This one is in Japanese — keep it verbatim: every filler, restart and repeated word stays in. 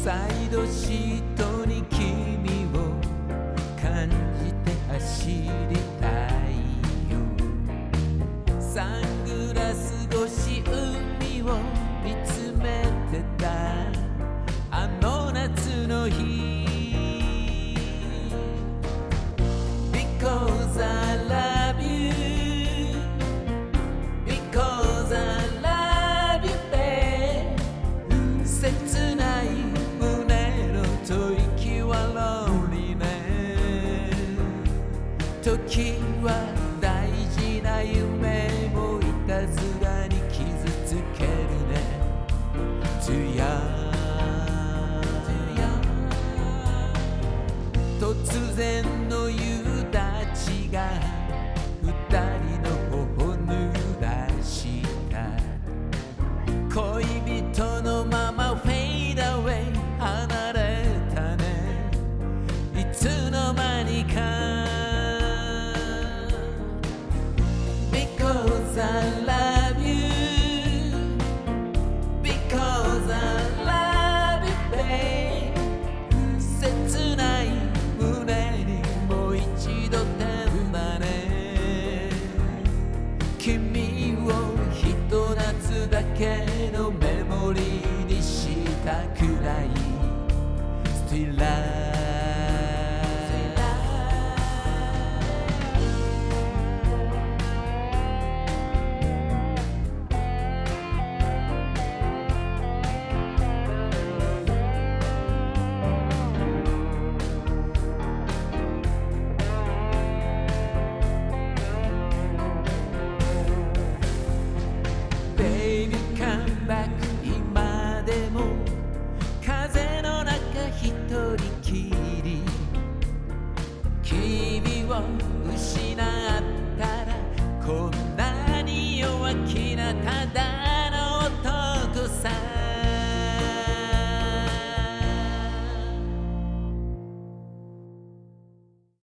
サイドシートに君を感じて走りたいよ。サングラス越し海を見つめてたあの夏の日 Because I love you Because I love you babe 切ない胸の吐息は lonely ね。時は大事な夢もいたずらに傷つけるね。To ya 突然の夕立が二人の頬濡らした恋人のままフェイドアウェイ離れたねいつの間にか Because I love you Because I love you babe 切ない胸にもう一度点だね君をひと夏だけのメモリーにしたくらい Still love Baby come back 今でも風の中一人きり君を失ったらこん